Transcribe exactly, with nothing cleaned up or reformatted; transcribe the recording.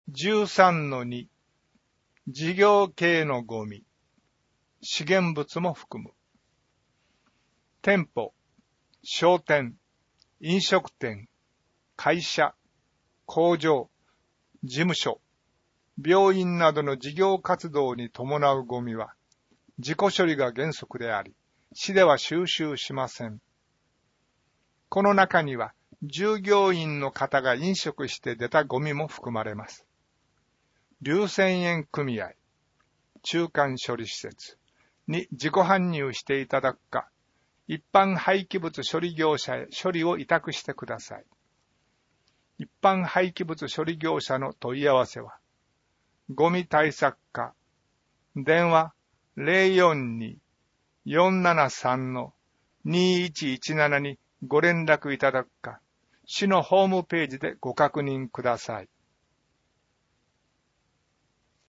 じゅうさんのに、事業系のゴミ、資源物も含む。店舗、商店、飲食店、会社、工場、事務所、病院などの事業活動に伴うゴミは、自己処理が原則であり、市では収集しません。この中には、従業員の方が飲食して出たゴミも含まれます。硫泉園組合、中間処理施設に自己搬入していただくか、一般廃棄物処理業者へ処理を委託してください。一般廃棄物処理業者の問い合わせは、ゴミ対策課、電話 ゼロよんに よんななさん にいちいちなな にご連絡いただくか、市のホームページでご確認ください。